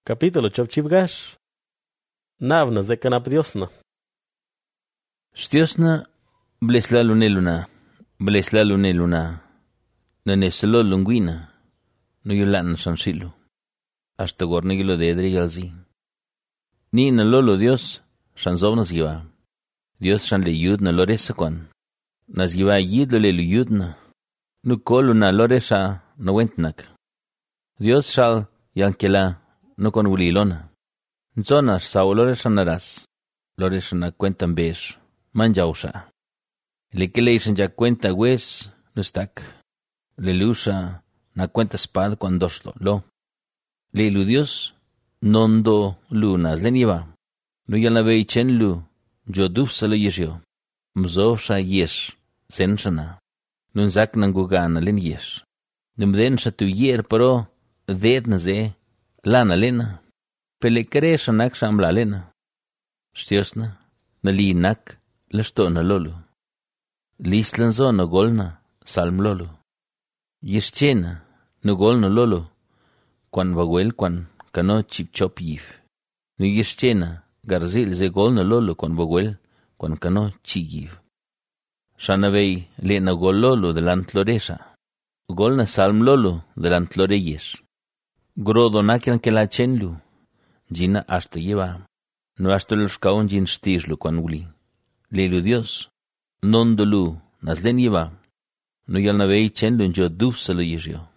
Capítulo chapchibgash. Navna zekanap Diosna. Stiosna bleslaluneluna, bleslaluneluna, naneselo lunguina, no yulan sansilu, hasta gornigilo de edre yalzi. Ni na lolo Dios, shanzovnas giva. Dios shan le yud na loresa kwan. Nas giva yid le yudna, nu kolu na loresa no wentnak. Dios shal yankela no con ulilona. Nzonas sa oloresa naras, loresa na cuentan besh. Manjausha. Le que le dicen ya cuenta wes no stack. Le lusa na cuenta spad cuando lo. Le lu Dios nondo lunas le nieva. No ya la ve chen lu jo duf salo yesio. Mzosha yes senshana. Nun zak nangugana len yes. Numden sa tu yer pero deed na ze lana lena. Pele kresha nak shambla lena. Stiosna na li nak lesto na lolo. Lislanzo na golna salm lolo. Yeschena no golna lolo. Kwan baguel kwan kano chip chop yif. No yeschena garzil ze golna lolo kwan baguel kwan kano chigif. Shanavei le na gol lolo delant loresa. Golna salm lolo delant loreyes. Grodo nakian que la chenlu. Gina hasta lleva. No hasta los kaon jin stislu kwan uli. Leilu Dios, non dolu, nas len yeva, no yal na vei chen lun jo duf salo yisio.